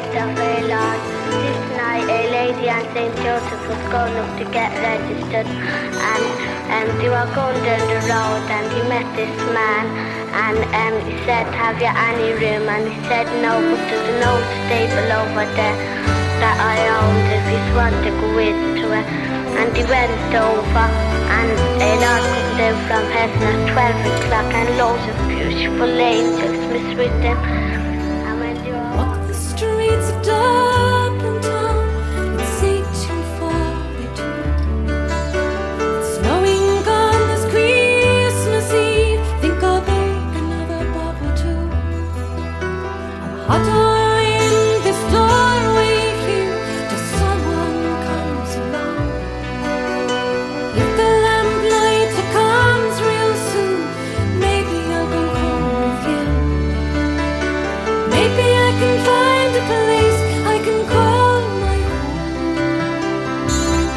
days are very large. This night a lady and St. Joseph was going up to get registered, and they were going down the road and he met this man, and he said, have you any room? And he said no, but there's an old stable over there that I owned if you want to go into it. And he went over, and a Lord come down from heaven at 12 o'clock, and loads of beautiful angels was with them. And when they were walk the streets of Dublin town, it's 1842. It's snowing on this Christmas Eve. Think I'll bake another bottle too. I'm huddled in this doorway here till someone comes along. If the lamplighter comes real soon, maybe I'll go home with you. Maybe I can find a place I can call my home.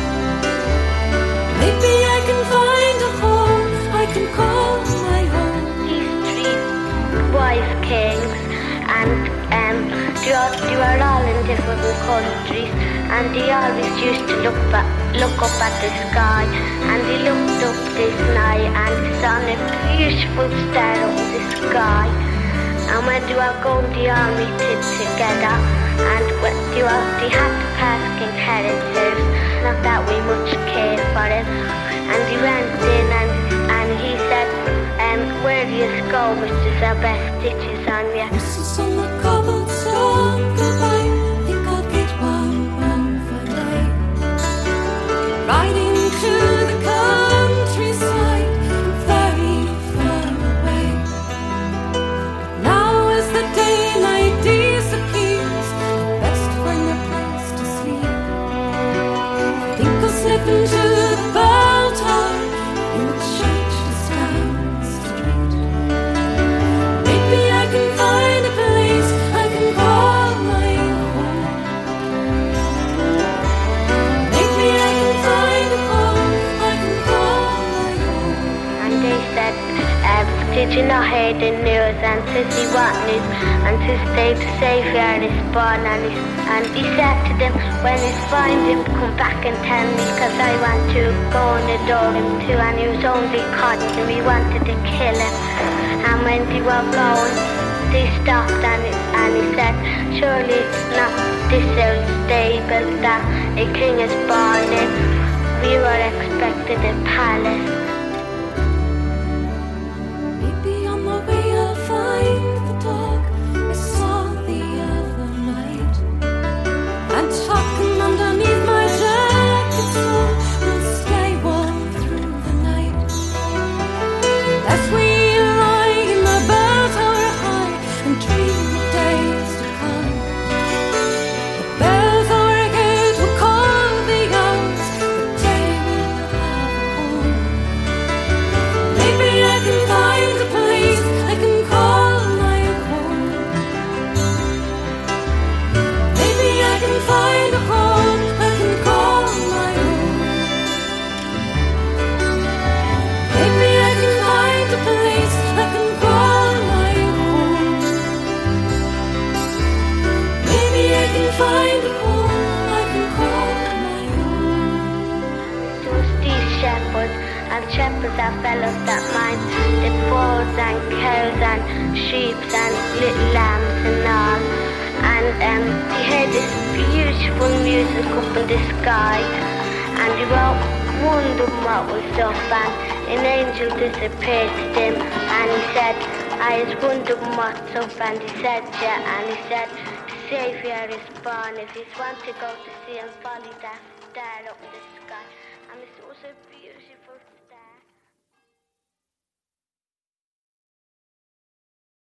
Maybe I can find a home I can call my home. these three wise kings, and they were all in different countries, and they always used to look up at the sky, and they looked up this night and saw a beautiful star up the sky. And when they were going, they all meeted together, and when they had to pass King Herod's house, not that we much cared for him, and he went in and he said, where do you go, Mr. Our best stitches on you? Whistles on the cobblestone goodbye. Think I'll get one run for day. Riding to the countryside, very far away. Now as the daylight disappears, best find a place to sleep. Think I'll slip into the bell tower in the churches down the street. Maybe I can find a place I can call my home. Maybe I can find a home I can call my home. And they said, did you not hear the news? And says he what news? And says the Saviour is born, and he said to them, when he's find him, come back and tell me, cause I want to go and adore him too. And he was only caught him, he wanted to kill him. And when they were going, they stopped, and he said, surely it's not this old stable that a king is born in. We were expected a palace. Maybe on the way I'll find the dog I saw the other night. And tuck him underneath my jacket so we'll stay warm through the night. As we lie in the bell tower high and dream of days to come, the bells overhead will call the hours, the day we'll have a home. Maybe I can find a place I can call my home. Maybe I can find a home I can call my home. Maybe I can find a place I can call my home. Maybe I can find a home I can call my home. There was these shepherds, and shepherds are fellows that mind the bulls and cows and sheep and little lambs and all. And they heard this beautiful music up in the sky, and they were wondering what was up, and an angel disappeared to them, and he said, I was wondering what's up, and he said, yeah, and he said, the Saviour is born. If you want to go to see him, follow that star up in the sky. And it was a beautiful